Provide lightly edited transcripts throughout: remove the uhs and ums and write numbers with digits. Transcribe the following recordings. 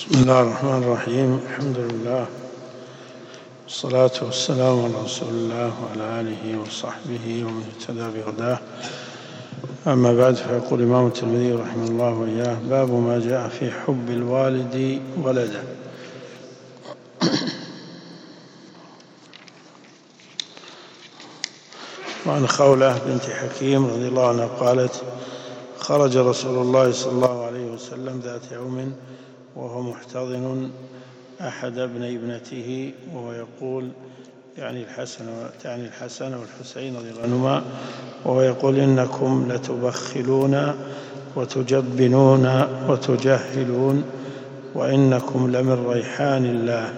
بسم الله الرحمن الرحيم. الحمد لله والصلاة والسلام على رسول الله وعلى آله وصحبه ومن اهتدى بهداه. أما بعد، فيقول الإمام الترمذي رحمه الله وإياه: باب ما جاء في حب الوالد ولده. وعن خولة بنت حكيم رضي الله عنها قالت: خرج رسول الله صلى الله عليه وسلم ذات يوم وهو محتضن أحد ابني ابنته، وهو يقول، يعني الحسن والحسين رضي الله عنهما، وهو يقول: إنكم لتبخلون وتجبنون وتجهلون وإنكم لمن ريحان الله.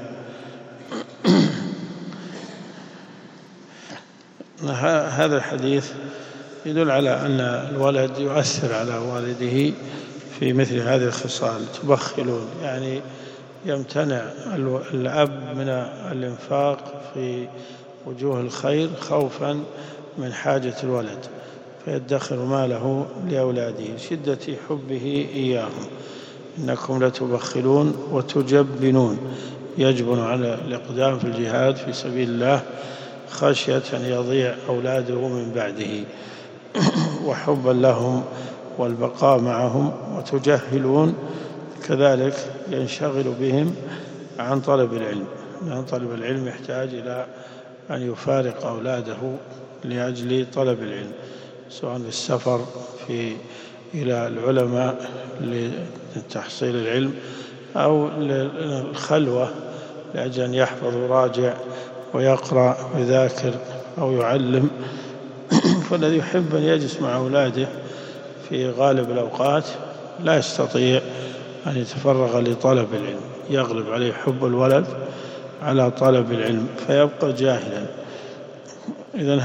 هذا الحديث يدل على أن الولد يؤثر على والده في مثل هذه الخصال. تبخلون يعني يمتنع الأب من الإنفاق في وجوه الخير خوفا من حاجة الولد، فيدخر ماله لأولاده شدة حبه إياهم. إنكم لتبخلون وتجبنون، يجبن على الإقدام في الجهاد في سبيل الله خشية أن يضيع أولاده من بعده وحبا لهم والبقاء معهم. وتجهلون كذلك ينشغل بهم عن طلب العلم، لأن طلب العلم يحتاج إلى أن يفارق أولاده لأجل طلب العلم، سواء للسفر إلى العلماء لتحصيل العلم، أو للخلوة لأجل أن يحفظ ويراجع ويقرأ ويذاكر أو يعلم. فالذي يحب أن يجلس مع أولاده في غالب الأوقات لا يستطيع أن يتفرغ لطلب العلم، يغلب عليه حب الولد على طلب العلم فيبقى جاهلا. إذن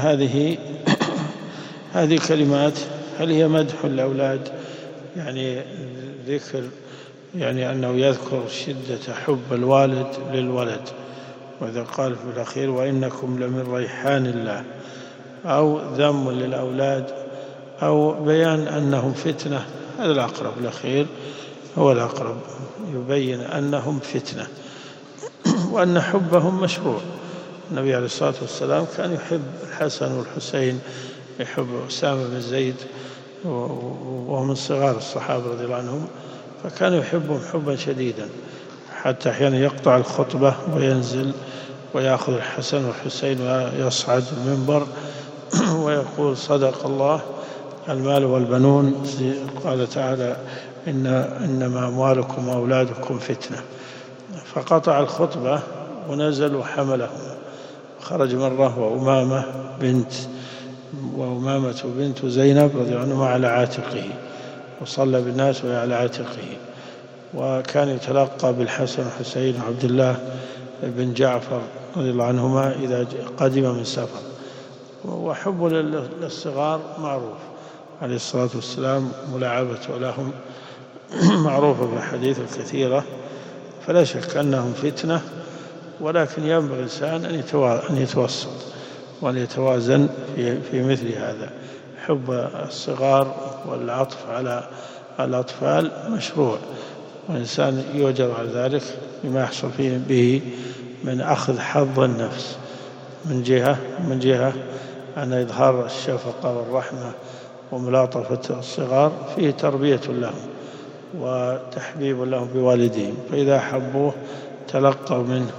هذه كلمات، هل هي مدح الأولاد؟ يعني ذكر، يعني أنه يذكر شدة حب الوالد للولد، وإذا قال في الأخير: وإنكم لمن ريحان الله، أو ذم للأولاد، أو بيان أنهم فتنة. هذا الأقرب، الأخير هو الأقرب، يبين أنهم فتنة وأن حبهم مشروع. النبي عليه الصلاة والسلام كان يحب الحسن والحسين، يحب أسامة بن زيد وهو من صغار الصحابة رضي الله عنهم، فكان يحبهم حبا شديدا، حتى أحيانا يقطع الخطبة وينزل ويأخذ الحسن والحسين ويصعد المنبر ويقول: صدق الله، المال والبنون، قال تعالى: إنما أموالكم وأولادكم فتنة. فقطع الخطبة ونزل وحمله، خرج مرة وأمامة بنت زينب رضي الله عنها على عاتقه، وصلى بالناس وهي على عاتقه. وكان يتلقى بالحسن والحسين وعبد الله بن جعفر رضي الله عنهما إذا قدم من سفر. وحب للصغار معروف عليه الصلاة والسلام، ملاعبته لهم معروفة في الحديث الكثيرة، فلا شك أنهم فتنة، ولكن ينبغي الإنسان أن يتوسط وأن يتوازن في مثل هذا. حب الصغار والعطف على الأطفال مشروع، والإنسان يؤجر على ذلك بما يحصل به من أخذ حظ النفس، من جهة أن إظهار الشفقة والرحمة وملاطفة الصغار فيه تربية لهم وتحبيب لهم بوالديهم، فإذا حبوه تلقوا منه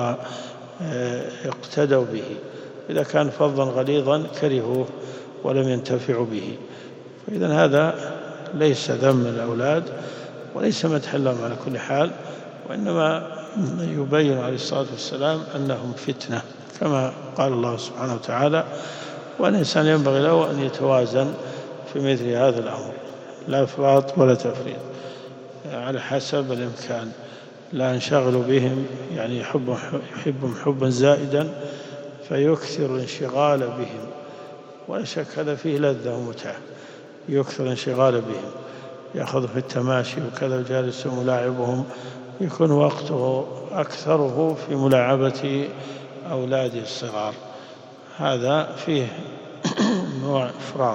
واقتدوا به. إذا كان فظا غليظا كرهوه ولم ينتفعوا به. فإذن هذا ليس ذم الأولاد وليس مدحا لهم على كل حال، وإنما يبين عليه الصلاة والسلام أنهم فتنة كما قال الله سبحانه وتعالى، والإنسان ينبغي له أن يتوازن في مثل هذا الأمر، لا إفراط ولا تفريط، على حسب الإمكان. لا ينشغل بهم، يعني يحبهم حبا زائدا فيكثر الانشغال بهم، ولا شك هذا فيه لذة ومتعة، يكثر الانشغال بهم، يأخذ في التماشي وكذا، جالس ملاعبهم، يكون وقته أكثره في ملاعبة أولاده الصغار. هذا فيه نوع إفراط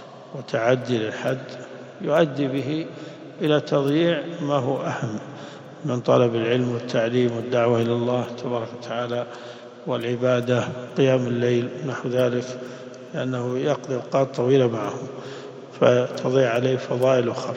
وتعدي للحد يؤدي به إلى تضييع ما هو أهم، من طلب العلم والتعليم والدعوة إلى الله تبارك وتعالى والعبادة قيام الليل نحو ذلك، لأنه يقضي أوقات طويلة معه فتضيع عليه فضائل أخرى،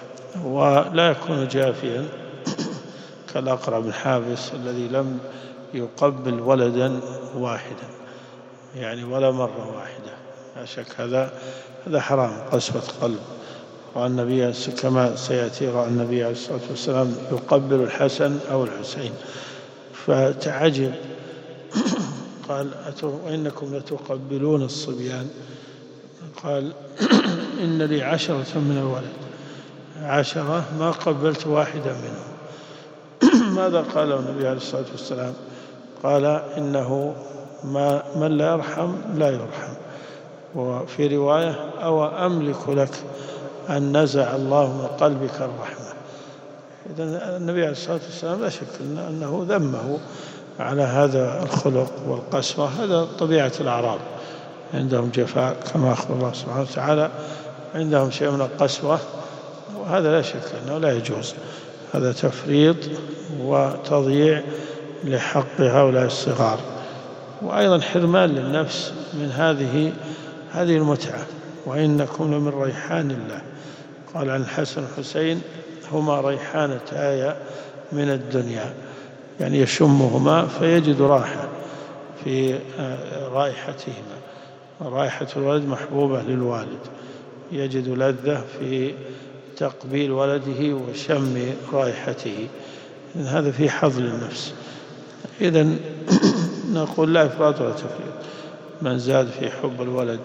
ولا يكون جافيا كالأقرع بن حابس الذي لم يقبل ولدا واحدا، يعني ولا مرة واحدة. لا شك هذا حرام، قسوة قلب. والنبي كما سيأتي رأى النبي عليه الصلاة والسلام يقبل الحسن أو الحسين فتعجب، قال وإنكم لتقبلون الصبيان؟ قال إن لي 10 من الولد، 10 ما قبلت واحدا منهم. ماذا قال النبي عليه الصلاة والسلام؟ قال إنه من لا يرحم لا يرحم. وفي رواية أو أملك لك أن نزع الله من قلبك الرحمة. إذن النبي عليه الصلاة والسلام لا شك أنه ذمه على هذا الخلق والقسوة. هذا طبيعة الأعراب، عندهم جفاء كما أخبر الله سبحانه وتعالى، عندهم شيء من القسوة، وهذا لا شك أنه لا يجوز. هذا تفريط وتضييع لحق هؤلاء الصغار، وأيضا حرمان للنفس من هذه المتعة. وإنكم لمن ريحان الله. قال عن الحسن والحسين هما ريحانتاي من الدنيا، يعني يشمهما فيجد راحة في رائحتهما. رائحة الولد محبوبة للوالد، يجد لذة في تقبيل ولده وشم رائحته، هذا في حظ للنفس. إذن نقول لا إفراط ولا تفريط. من زاد في حب الولد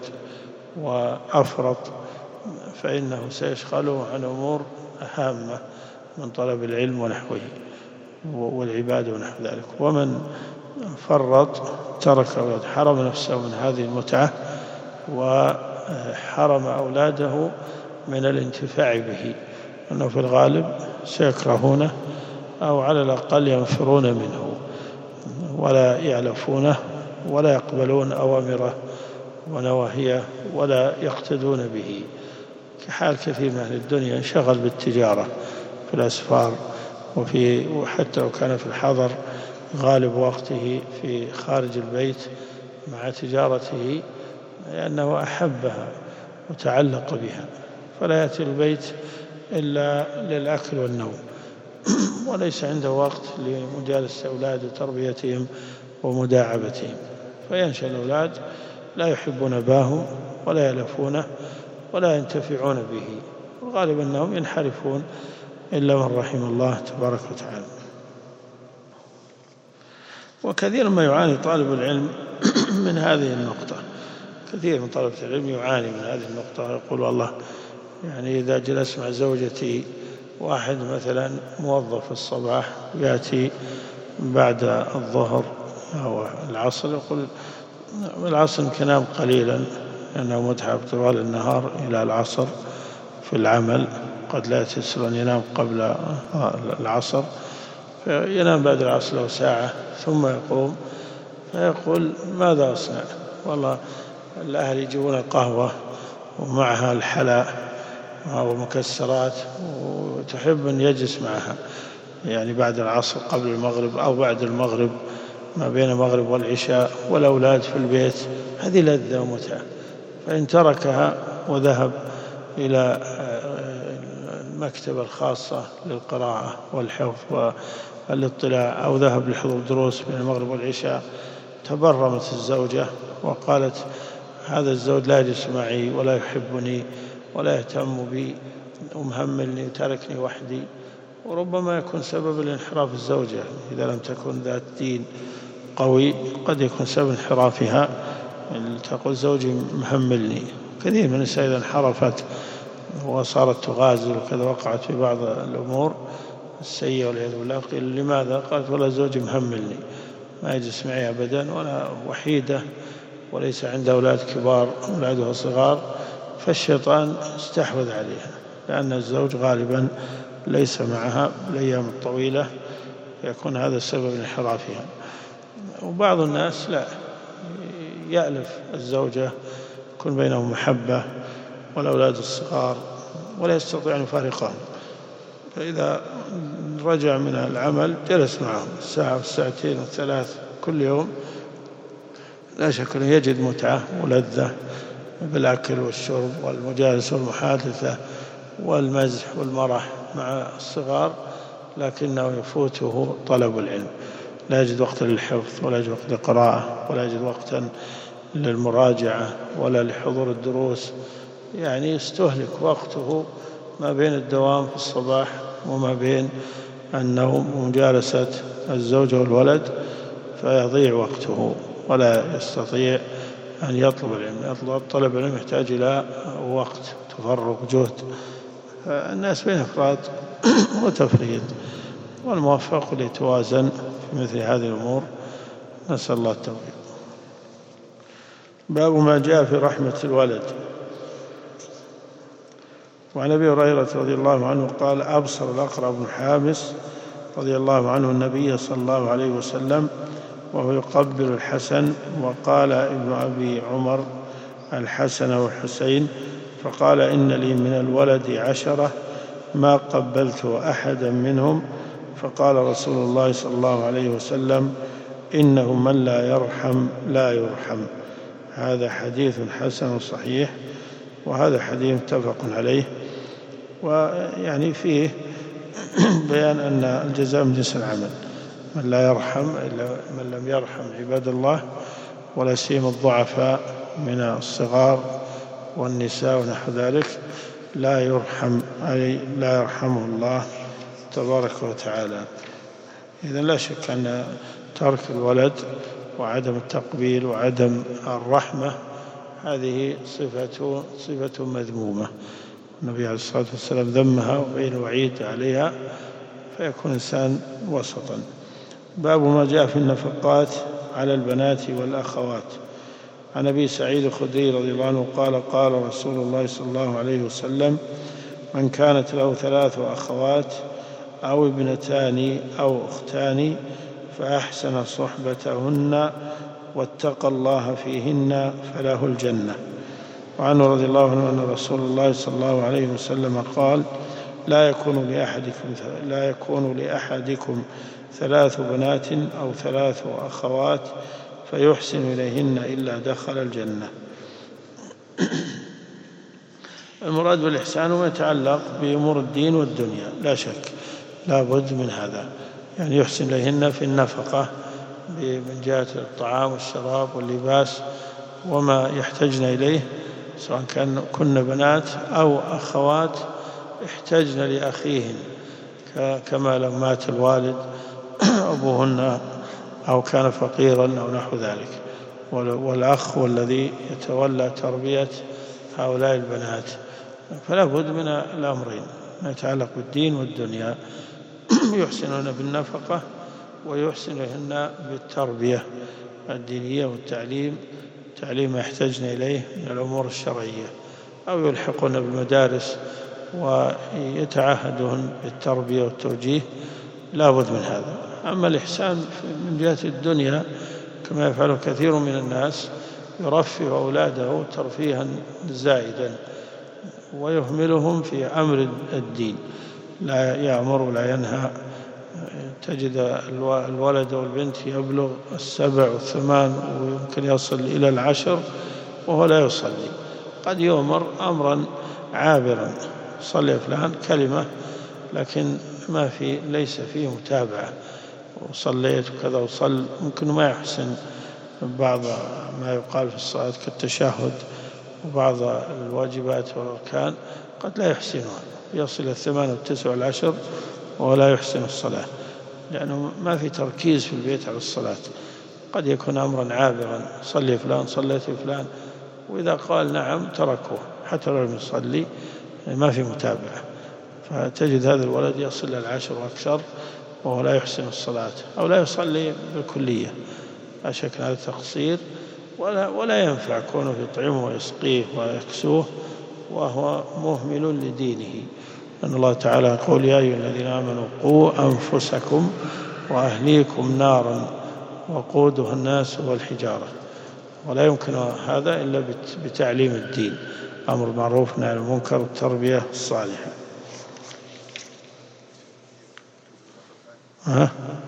وأفرط فإنه سيشغله عن أمور هامة من طلب العلم ونحوه والعبادة ونحو ذلك. ومن فرط ترك أولاد، حرم نفسه من هذه المتعة وحرم أولاده من الانتفاع به، أنه في الغالب سيكرهونه أو على الأقل ينفرون منه ولا يعلفونه ولا يقبلون أوامره ونواهيه ولا يقتدون به، كحال كثير من أهل الدنيا انشغل بالتجارة في الأسفار، وحتى لو كان في الحضر غالب وقته في خارج البيت مع تجارته، لأنه أحبها وتعلق بها، فلا يأتي البيت إلا للأكل والنوم، وليس عنده وقت لمجالسة أولاده وتربيتهم ومداعبتهم. فينشأ الأولاد لا يحبون أباهم ولا يلفونه ولا ينتفعون به، والغالب أنهم ينحرفون إلا من رحم الله تبارك وتعالى. وكثير ما يعاني طالب العلم من هذه النقطة، كثير من طلبة العلم يعاني من هذه النقطة، يقول والله يعني إذا جلس مع زوجتي، واحد مثلا موظف الصباح يأتي بعد الظهر أو العصر، يقول العصر يمكن ينام قليلا لأنه متعب طوال النهار إلى العصر في العمل، قد لا يتيسر أن ينام قبل العصر، فينام بعد العصر له ساعة ثم يقوم فيقول ماذا أصنع؟ والله الأهل يجيبون القهوة ومعها الحلاء ومكسرات، وتحب أن يجلس معها يعني بعد العصر قبل المغرب أو بعد المغرب، ما بين المغرب والعشاء، والأولاد في البيت، هذه لذة ومتعة. فإن تركها وذهب إلى المكتبة الخاصة للقراءة والحفظ والاطلاع، أو ذهب لحضور دروس بين المغرب والعشاء، تبرمت الزوجة وقالت هذا الزوج لا يجلس معي ولا يحبني ولا يهتم بي ومهملني وتركني وحدي. وربما يكون سبب الانحراف الزوجة إذا لم تكن ذات دين قوي، قد يكون سبب انحرافها تقول زوجي مهملني. كثير من النساء إذا انحرفت وصارت تغازل وكذا وقعت في بعض الأمور السيئة والعياذ بالله، قيل لماذا؟ قالت ولا زوجي مهملني، ما يجلس معي أبدا، وأنا وحيدة وليس عندها أولاد كبار، أولادها صغار، فالشيطان استحوذ عليها، لأن الزوج غالبا ليس معها الأيام الطويلة، يكون هذا السبب انحرافها. وبعض الناس لا، يألف الزوجة، يكون بينهم محبة والأولاد الصغار ولا يستطيع أن يفارقهم، فإذا رجع من العمل جلس معهم ساعة والساعتين والثلاث كل يوم، لا شك أنه يجد متعة ولذة بالأكل والشرب والمجالس والمحادثة والمزح والمرح مع الصغار، لكنه يفوته طلب العلم، لا يجد وقتا للحفظ ولا يجد وقت للقراءة ولا يجد وقتا للمراجعة ولا لحضور الدروس. يعني يستهلك وقته ما بين الدوام في الصباح وما بين النوم ومجالسة الزوجة والولد، فيضيع وقته ولا يستطيع أن يطلب العلم. طلب العلم يحتاج إلى وقت، تفرغ، جهد. الناس بين إفراط وتفريط، والموفق ليتوازن في مثل هذه الأمور. نسأل الله التوفيق. باب ما جاء في رحمة الولد. وعن أبي هريرة رضي الله عنه قال: أبصر الأقرع بن حابس رضي الله عنه النبي صلى الله عليه وسلم وهو يقبل الحسن، وقال ابن أبي عمر الحسن والحسين، فقال: إن لي من الولد 10 ما قبلت أحدا منهم. فقال رسول الله صلى الله عليه وسلم: إنه من لا يرحم لا يرحم. هذا حديث حسن صحيح، وهذا حديث متفق عليه. ويعني فيه بيان أن الجزاء من جنس العمل، من لا يرحم إلا من لم يرحم عباد الله، ولا سيما الضعفاء من الصغار والنساء ونحو ذلك، لا يرحم، أي لا يرحمه الله تبارك وتعالى. إذن لا شك أن ترك الولد وعدم التقبيل وعدم الرحمة هذه صفة مذمومة، النبي عليه الصلاة والسلام ذمها وبين الوعيد عليها، فيكون الإنسان وسطا. باب ما جاء في النفقات على البنات والأخوات. عن أبي سعيد الخدري رضي الله عنه قال: قال رسول الله صلى الله عليه وسلم: من كانت له 3 أخوات أو ابنتان أو أختان فأحسن صحبتهن واتقى الله فيهن فله الجنة. وعنه رضي الله عنه أن رسول الله صلى الله عليه وسلم قال: لا يكون لأحدكم 3 بنات أو 3 أخوات فيحسن إليهن إلا دخل الجنة. المراد بالإحسان هو يتعلق بأمور الدين والدنيا، لا شك، لا بد من هذا، يعني يحسن إليهن في النفقة من جهة الطعام والشراب واللباس وما يحتاجن إليه، سواء كن بنات أو أخوات احتاجن لأخيهن، كما لو مات الوالد أبوهن أو كان فقيرا أو نحو ذلك، والأخ والذي يتولى تربية هؤلاء البنات. فلا بد من الأمرين يتعلق بالدين والدنيا، يحسنون بالنفقة ويحسنهن بالتربية الدينية والتعليم، تعليم ما يحتاجن إليه من الأمور الشرعية، أو يلحقون بالمدارس ويتعهدون بالتربية والتوجيه، لا بد من هذا. أما الإحسان من جهة الدنيا كما يفعل كثير من الناس، يرفه أولاده ترفيها زائدا ويهملهم في أمر الدين، لا يأمر ولا ينهى. تجد الولد والبنت يبلغ 7 و8 ويمكن يصل إلى 10 وهو لا يصلي، قد يؤمر أمرا عابرا: صلي فلان كلمة، لكن ليس فيه متابعة، وصليت وكذا وصل، ممكن ما يحسن بعض ما يقال في الصلاة كالتشهد وبعض الواجبات والأركان قد لا يحسنها، يصل 8 و9 و10 ولا يحسن الصلاة، لأنه ما في تركيز في البيت على الصلاة. قد يكون أمرا عابرا: صلي فلان، صليت فلان، وإذا قال نعم تركوه حتى لو لم يصلي، ما في متابعة. فتجد هذا الولد يصل إلى 10 وأكثر وهو لا يحسن الصلاة أو لا يصلي بالكلية، لا شك هذا تقصير، ولا ينفع كونه يطعمه ويسقيه ويكسوه وهو مهمل لدينه. أن الله تعالى يقول: يا أيها الذين آمنوا قوا أنفسكم وأهليكم نارا وقودها الناس والحجارة. ولا يمكن هذا إلا بتعليم الدين، أمر معروف نهي عن المنكر والتربية الصالحة. ها؟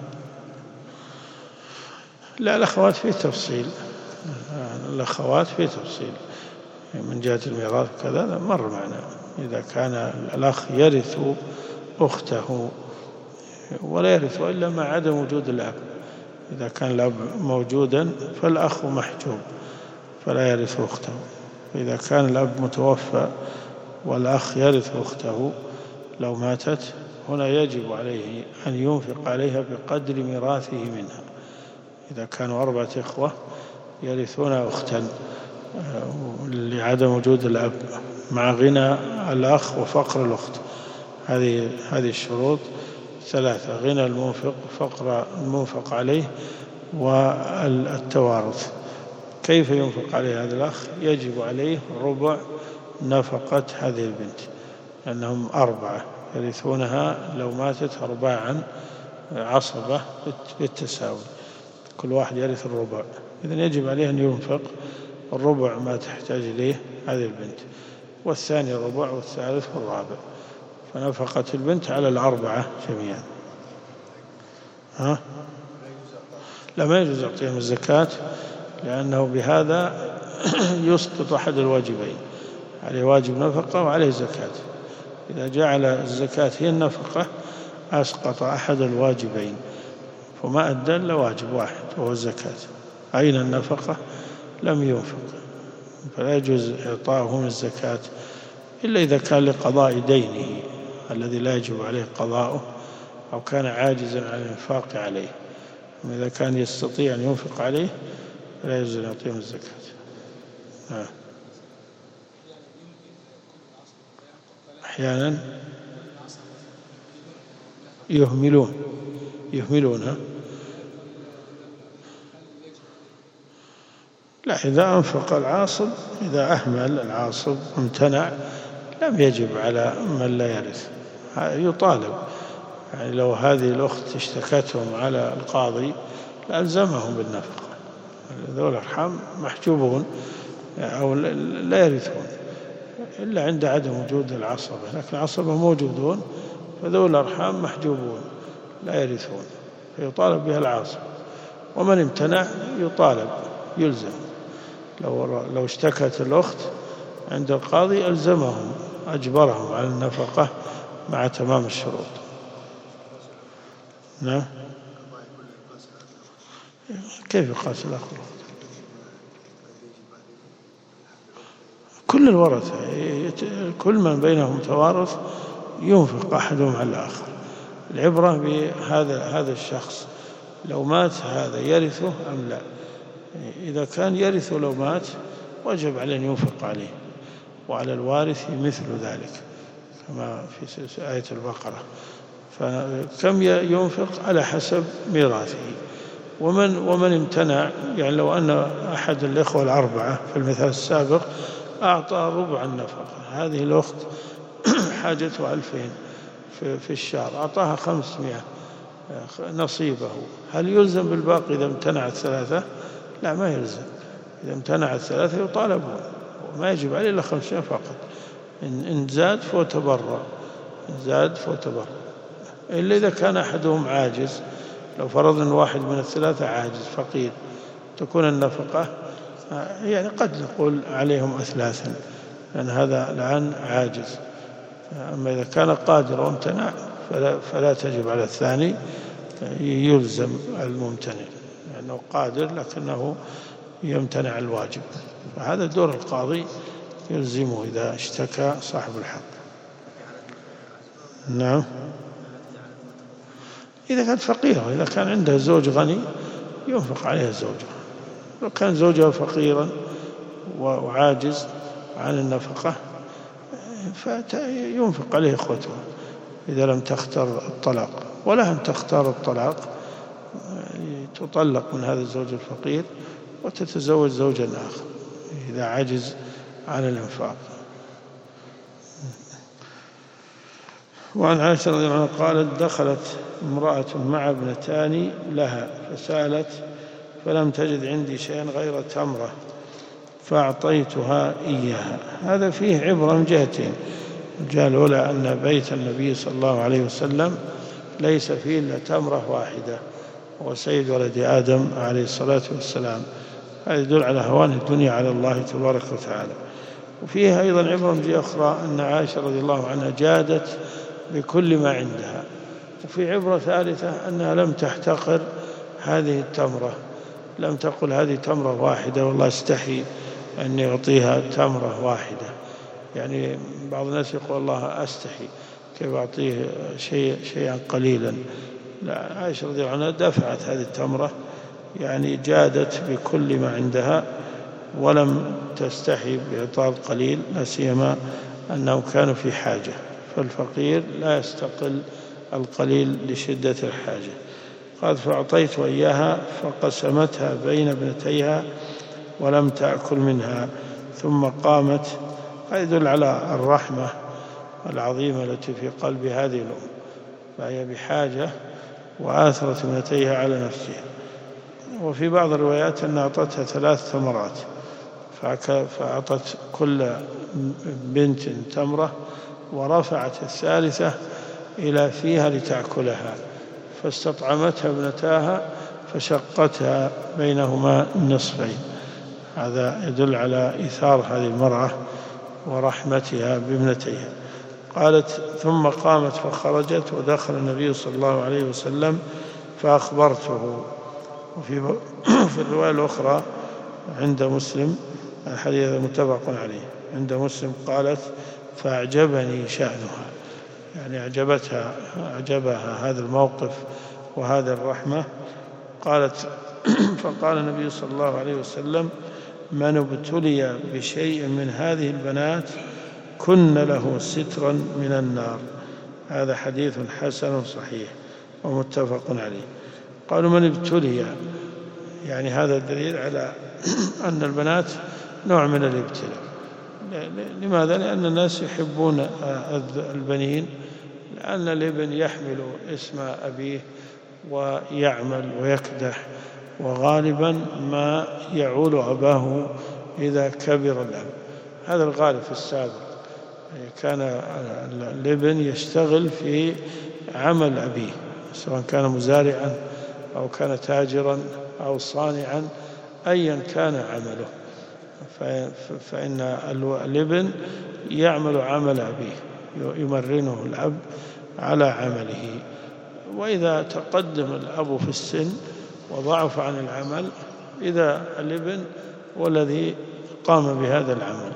لا، الأخوات في تفصيل، الأخوات في تفصيل من جهة الميراث كذا مر معنا. إذا كان الأخ يرث أخته ولا يرث إلا مع عدم وجود الأب، إذا كان الأب موجودا فالأخ محجوب فلا يرث أخته. إذا كان الأب متوفى والأخ يرث أخته لو ماتت، هنا يجب عليه أن ينفق عليها بقدر ميراثه منها. إذا كانوا 4 إخوة يرثون أختا لعدم وجود الأب مع غنى الأخ وفقر الأخت، هذه الشروط 3: غنى المنفق، فقر المنفق عليه، والتوارث. كيف ينفق عليه هذا الأخ؟ يجب عليه ربع نفقة هذه البنت، لأنهم 4 يرثونها لو ماتت 4 عصبة بالتساوي، كل واحد يرث الربع. إذن يجب عليه أن ينفق الربع ما تحتاج إليه هذه البنت، والثاني الربع، والثالث والرابع. فنفقة البنت على 4 جميعا. ها؟ لا، ما يجوز يعطيهم الزكاة، لأنه بهذا يسقط أحد الواجبين، عليه واجب نفقة وعليه زكاة. إذا جعل الزكاة هي النفقة أسقط أحد الواجبين، فما أدى إلا واجب واحد وهو الزكاة. أين النفقة؟ لم ينفق، فلا يجوز إعطاؤهم الزكاة إلا إذا كان لقضاء دينه الذي لا يجب عليه قضاؤه، أو كان عاجزا عن الإنفاق عليه. أما إذا كان يستطيع أن ينفق عليه فلا يجوز أن يعطيهم الزكاة. أحيانا يهملونها. لا، إذا أنفق العاصب، إذا أهمل العاصب امتنع، لم يجب على من لا يرث، يطالب. يعني لو هذه الأخت اشتكتهم على القاضي لألزمهم بالنفقة. ذو الأرحام محجوبون أو لا يرثون إلا عند عدم وجود العصبة، لكن العصبة موجودون، فذو الأرحام محجوبون لا يرثون، فيطالب بها العاصب. ومن امتنع يطالب، يلزم. لو اشتكت الأخت عند القاضي ألزمهم، أجبرهم على النفقة مع تمام الشروط. نعم. كيف يقاس الأخ؟ كل الورثة، كل من بينهم توارث ينفق أحدهم على الآخر. العبرة بهذا الشخص، لو مات هذا يرثه أم لا. إذا كان يرثه لو مات وجب عليه أن ينفق عليه، وعلى الوارث مثل ذلك كما في آية البقرة. فكم ينفق على حسب ميراثه. ومن امتنع، يعني لو أن أحد الإخوة 4 في المثال السابق أعطى ربع النفقة، هذه الأخت حاجته 2000 في الشهر، أعطاها 500 نصيبه، هل يلزم بالباقي إذا امتنع 3؟ لا، ما يلزم. إذا امتنع 3 يطالبون، وما يجب عليه إلا 500 فقط. إن زاد فوتبرع، إلا إذا كان أحدهم عاجز. لو فرض أن واحد من ال3 عاجز فقير، تكون النفقة يعني قد نقول عليهم أثلاثا، لأن هذا الآن عاجز. أما إذا كان قادر وامتنع فلا تجب على الثاني، يلزم الممتنع لأنه قادر لكنه يمتنع الواجب. فهذا دور القاضي، يلزمه إذا اشتكى صاحب الحق. نعم، إذا كانت فقيرة. إذا كان عندها زوج غني ينفق عليها زوجها. لو كان زوجها فقيرا وعاجز عن النفقة فينفق عليه إخوتها إذا لم تختار الطلاق. ولها أن تختار الطلاق، تطلق من هذا الزوج الفقير وتتزوج زوجا آخر إذا عجز عن الإنفاق. وعن عائشة رضي الله عنها قالت: دخلت امرأة مع ابنتان لها فسألت فلم تجد عندي شيئا غير تمرة فأعطيتها إياها. هذا فيه عبرة من جهتين. الجهة الأولى أن بيت النبي صلى الله عليه وسلم ليس فيه إلا تمرة واحدة، هو سيد ولد آدم عليه الصلاة والسلام. هذا يدل على هوان الدنيا على الله تبارك وتعالى. وفيها أيضا عبرة أخرى أن عائشة رضي الله عنها جادت بكل ما عندها. وفي عبرة ثالثة أنها لم تحتقر هذه التمرة، لم تقل هذه تمرة واحدة والله استحي أن يعطيها تمرة واحدة. يعني بعض الناس يقول الله أستحي كيف أعطيه شيئا قليلا. لا، عائشة رضي الله عنها دفعت هذه التمرة، يعني جادت بكل ما عندها ولم تستحي بإعطاء القليل، لا سيما أنهم كانوا في حاجة، فالفقير لا يستقل القليل لشدة الحاجة. قال فأعطيت إياها فقسمتها بين ابنتيها ولم تأكل منها ثم قامت. هذا يدل على الرحمة العظيمة التي في قلب هذه الأم، فهي بحاجة وآثرت ابنتيها على نفسها. وفي بعض الروايات أنها أعطتها 3 تمرات، فأعطت كل بنت تمرة ورفعت الثالثة إلى فيها لتأكلها، فاستطعمتها ابنتاها فشقتها بينهما النصفين. هذا يدل على إيثار هذه المرأة ورحمتها بابنتيها. قالت ثم قامت فخرجت ودخل النبي صلى الله عليه وسلم فأخبرته. وفي الرواية الأخرى عند مسلم، الحديث متفق عليه، عند مسلم قالت فأعجبني شأنها، يعني أعجبها هذا الموقف وهذا الرحمة. قالت فقال النبي صلى الله عليه وسلم من ابتلي بشيء من هذه البنات كن له سترا من النار. هذا حديث حسن صحيح ومتفق عليه. قالوا من ابتلي، يعني هذا دليل على أن البنات نوع من الابتلاء. لماذا؟ لأن الناس يحبون البنين، لأن الابن يحمل اسم أبيه ويعمل ويكدح، وغالبا ما يعول أباه إذا كبر الأب. هذا الغالب في السابق، كان الابن يشتغل في عمل أبيه، سواء كان مزارعا أو كان تاجرا أو صانعا، أيا كان عمله، فإن الابن يعمل عمل أبيه، يمرنه الأب على عمله. وإذا تقدم الأب في السن وضعف عن العمل، إذا الابن والذي قام بهذا العمل.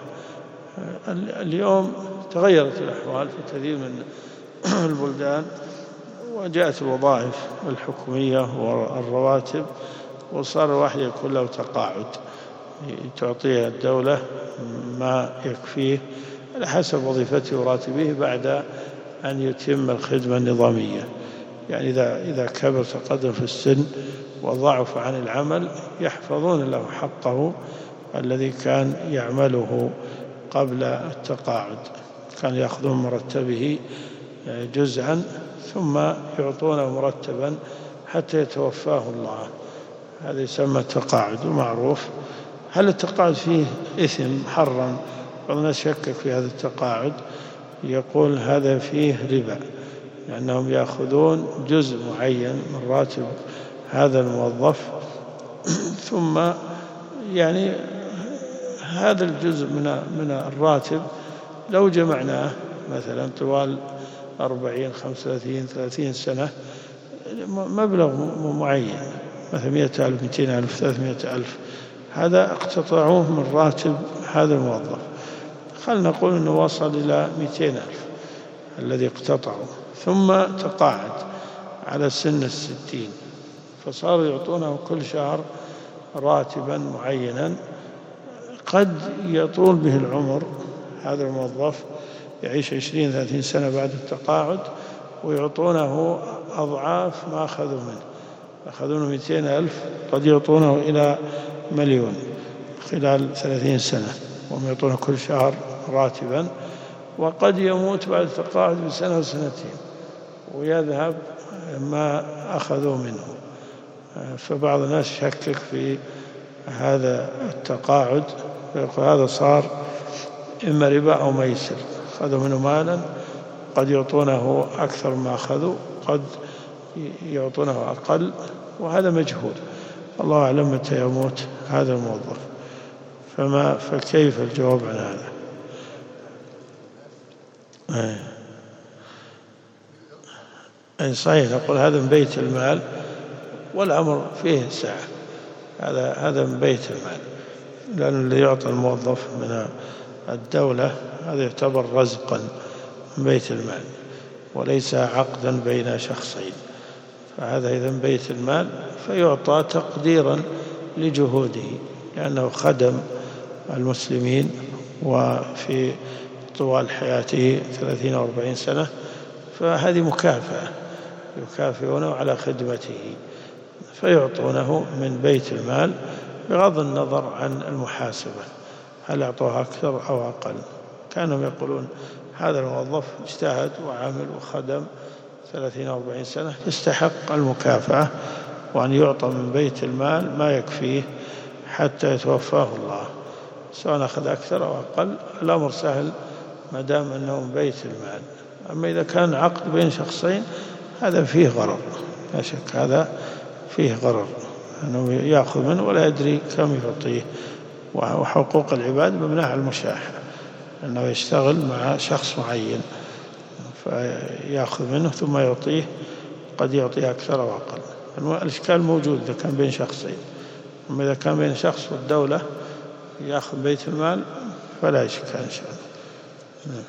اليوم تغيرت الأحوال في كثير من البلدان، وجاءت الوظائف الحكومية والرواتب، وصار الواحد يكون له تقاعد، تعطيه الدولة ما يكفيه على حسب وظيفته وراتبه بعد أن يتم الخدمة النظامية. يعني إذا كبر تقدم في السن وضعف عن العمل يحفظون له حقه الذي كان يعمله قبل التقاعد، كان يأخذون مرتبه جزءا ثم يعطونه مرتبا حتى يتوفاه الله. هذا يسمى التقاعد ومعروف. هل التقاعد فيه إثم محرم؟ بعض الناس يشكك في هذا التقاعد، يقول هذا فيه ربا، لأنهم يأخذون جزء معين من راتب هذا الموظف، ثم يعني هذا الجزء من الراتب لو جمعناه مثلا طوال 40 35 30 سنة مبلغ معين، مثلا 100,000 200,000 300,000، هذا اقتطعوه من راتب هذا الموظف. خلنا نقول أنه وصل إلى 200,000 الذي اقتطعه، ثم تقاعد على سن 60، فصاروا يعطونه كل شهر راتبا معينا، قد يطول به العمر هذا الموظف، يعيش 20-30 سنة بعد التقاعد ويعطونه أضعاف ما أخذوا منه. أخذونه 200,000 قد يعطونه إلى 1,000,000 خلال 30 سنة، وهم يعطونه كل شهر راتبا، وقد يموت بعد التقاعد بسنة وسنتين ويذهب ما أخذوا منه. فبعض الناس يشكك في هذا التقاعد، ويقول هذا صار إما ربا أو ميسر، أخذوا منه مالا قد يعطونه أكثر ما أخذوا، قد يعطونه أقل، وهذا مجهول، الله أعلم متى يموت هذا الموظف. فكيف الجواب عن هذا؟ أي صحيح، نقول هذا من بيت المال والأمر فيه سعة، هذا من بيت المال، لأن اللي يعطى الموظف من الدولة هذا يعتبر رزقا من بيت المال وليس عقدا بين شخصين، فهذا إذا من بيت المال فيعطى تقديرا لجهوده، لأنه خدم المسلمين وفي طوال حياته 30 أو 40 سنة، فهذه مكافأة يكافئونه على خدمته، فيعطونه من بيت المال بغض النظر عن المحاسبة، هل أعطوه أكثر أو أقل. كانوا يقولون هذا الموظف اجتهد وعمل وخدم 30 أو 40 سنة يستحق المكافأة، وأن يعطى من بيت المال ما يكفيه حتى يتوفاه الله، سواء أخذ أكثر أو أقل الأمر سهل ما دام أنه من بيت المال. أما إذا كان عقد بين شخصين هذا فيه غرر، لا شك هذا فيه غرر، أنه يأخذ منه ولا يدري كم يعطيه، وحقوق العباد مبناها على المشاحة، أنه يشتغل مع شخص معين فيأخذ منه ثم يعطيه، قد يعطيه أكثر أو أقل. الإشكال موجود إذا كان بين شخصين، أما إذا كان بين شخص والدولة يأخذ بيت المال فلا إشكال إن شاء الله.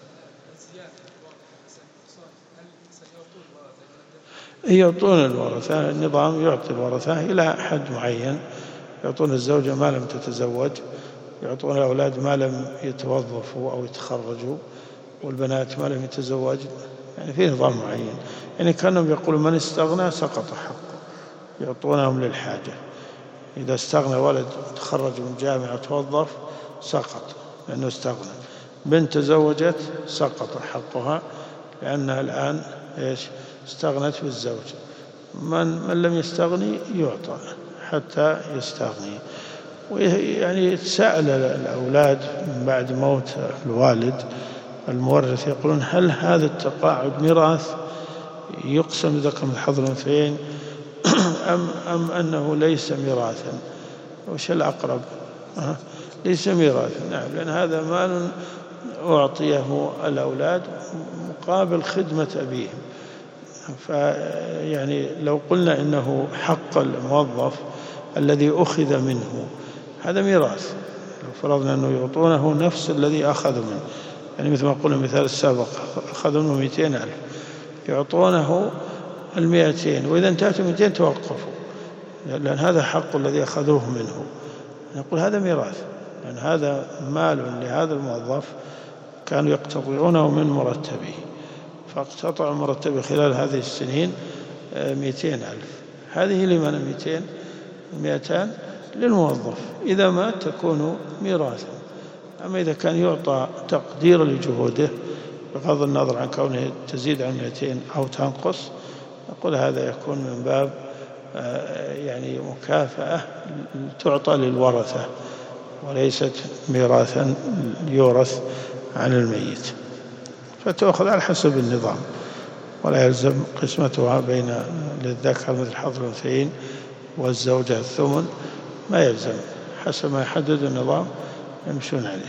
يعطون الورثة، النظام يعطي الورثة إلى حد معين، يعطون الزوجة ما لم تتزوج، يعطون الأولاد ما لم يتوظفوا أو يتخرجوا، والبنات ما لم يتزوج، يعني في نظام معين. يعني كانوا يقولوا من استغنى سقط حقه، يعطونهم للحاجة. إذا استغنى ولد تخرج من جامعة وتوظف سقط لأنه استغنى، بنت تزوجت سقط حقها لأنها الآن استغنت بالزوج. من لم يستغني يعطى حتى يستغني. ويعني يتساءل الأولاد من بعد موت الوالد المورث، يقولون هل هذا التقاعد ميراث يقسم إذا كان حظ الأنثيين أم أنه ليس ميراثا؟ وش الأقرب؟ ليس ميراثا، نعم، لأن هذا مال أعطيه الأولاد مقابل خدمة أبيهم. فيعني لو قلنا إنه حق الموظف الذي أخذ منه هذا ميراث، لو فرضنا أنه يعطونه نفس الذي أخذ منه، يعني مثل ما قلنا المثال السابق أخذوا منه 200,000 يعطونه 200، وإذا انتهت 200 توقفوا، لأن هذا حق الذي أخذوه منه. نقول هذا ميراث، لأن هذا مال لهذا الموظف كانوا يقتطعونه من مرتبه، فاقتطعوا مرتبه خلال هذه السنين 200,000. هذه لمن 200 للموظف، إذا مات تكون ميراثا. أما إذا كان يعطى تقدير لجهوده بغض النظر عن كونه تزيد عن 200 أو تنقص، نقول هذا يكون من باب يعني مكافأة تعطى للورثة وليست ميراثا يورث عن الميت، فتأخذ على حسب النظام، ولا يلزم قسمتها بين للذكر مثل حظ الأنثيين والزوجة الثمن، ما يلزم، حسب ما يحدد النظام يمشون عليه.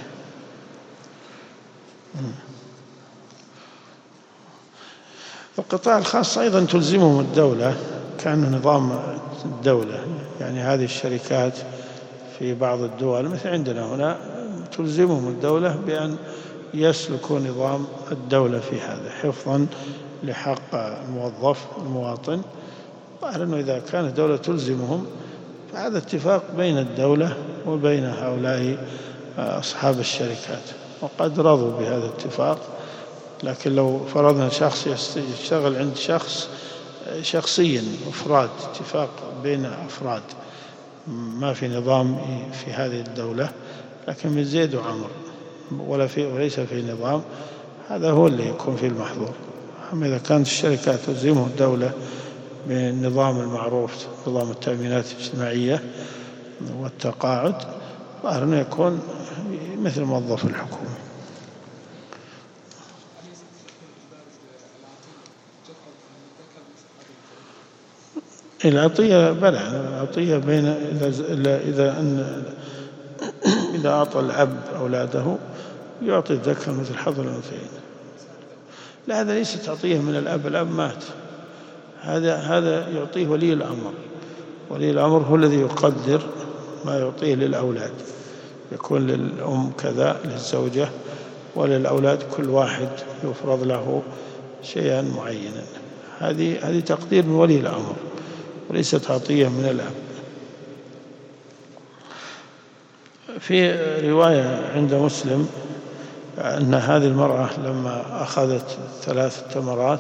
القطاع الخاص أيضا تلزمهم الدولة، كان نظام الدولة، يعني هذه الشركات في بعض الدول مثل عندنا هنا تلزمهم الدولة بأن يسلكوا نظام الدولة في هذا حفظا لحق الموظف المواطن. ظاهر أنه إذا كانت الدولة تلزمهم فهذا اتفاق بين الدولة وبين هؤلاء أصحاب الشركات، وقد رضوا بهذا الاتفاق. لكن لو فرضنا شخص يشتغل عند شخص شخصيا أفراد، اتفاق بين أفراد، ما في نظام في هذه الدولة، لكن من زيد وعمر وليس في نظام، هذا هو اللي يكون في المحظور. أما إذا كانت الشركات تلزمه الدولة بالنظام المعروف، نظام التأمينات الاجتماعية والتقاعد، ظاهر أنه يكون مثل موظف الحكومة. العطية بلى، العطية بين إذا أعطى الأب أولاده يعطي الذكر مثل حظ الأنثيين. لا، هذا ليست عطية من الأب، الأب مات، هذا يعطيه ولي الأمر. ولي الأمر هو الذي يقدر ما يعطيه للأولاد، يكون للأم كذا، للزوجة وللأولاد كل واحد يفرض له شيئا معينا. هذه تقدير من ولي الأمر وليست عطية من الأب. في رواية عند مسلم أن هذه المرأة لما أخذت 3 تمرات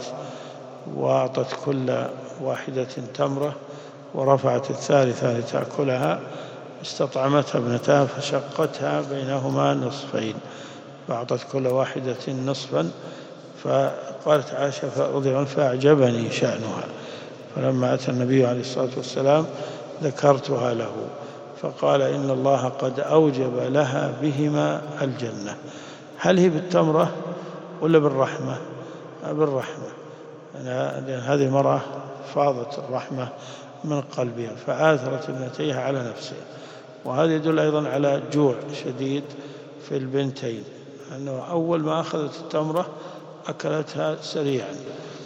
وأعطت كل واحدة تمرة ورفعت الثالثة لتأكلها، استطعمتها ابنتها فشقتها بينهما نصفين، فأعطت كل واحدة نصفا. فقالت عائشة رضي الله عنها فأعجبني شأنها، فلما أتى النبي عليه الصلاة والسلام ذكرتها له، فقال إن الله قد أوجب لها بهما الجنة. هل هي بالتمرة ولا بالرحمة؟ بالرحمة، لأن هذه المرأة فاضت الرحمة من قلبها فآثرت ابنتيها على نفسها. وهذا يدل أيضا على جوع شديد في البنتين، أنه أول ما أخذت التمرة أكلتها سريعا،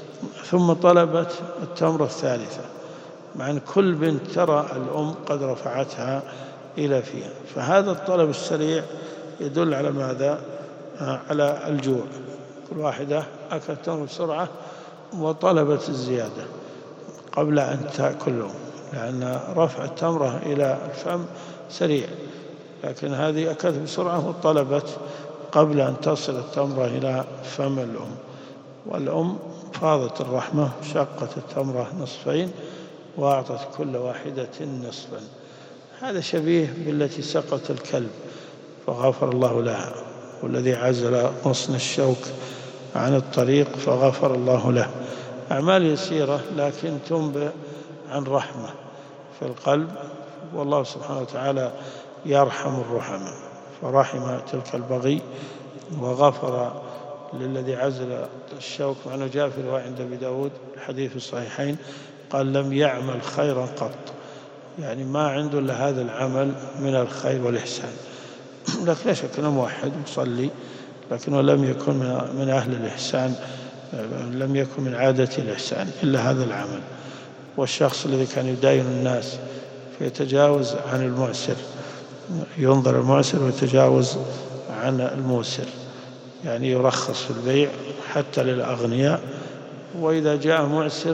ثم طلبت التمرة الثالثة، مع أن كل بنت ترى الأم قد رفعتها إلى فيها. فهذا الطلب السريع يدل على ماذا؟ على الجوع. كل واحدة أكلت التمرة بسرعة وطلبت الزيادة قبل أن تأكلهم، لأن رفع التمرة إلى الفم سريع، لكن هذه أكلت بسرعة وطلبت قبل أن تصل التمرة إلى فم الأم. والأم فاضت الرحمة، شقت التمرة نصفين وأعطت كل واحدة نصفا. هذا شبيه بالتي سقت الكلب فغفر الله لها، والذي عزل غصن الشوك عن الطريق فغفر الله له. أعمال يسيرة لكن تنبئ عن رحمة في القلب، والله سبحانه وتعالى يرحم الرحمة، فرحم تلك البغي وغفر للذي عزل الشوك. مع أنه جاء في رواية عند أبي داود الحديث الصحيحين قال لم يعمل خيرا قط، يعني ما عنده إلا هذا العمل من الخير والإحسان. لكن لا شك أنه موحد مصلي، لكنه لم يكن من أهل الإحسان، لم يكن من عادة الإحسان إلا هذا العمل. والشخص الذي كان يداين الناس فيتجاوز عن المعسر، ينظر المعسر ويتجاوز عن الموسر، يعني يرخص في البيع حتى للأغنياء، وإذا جاء معسر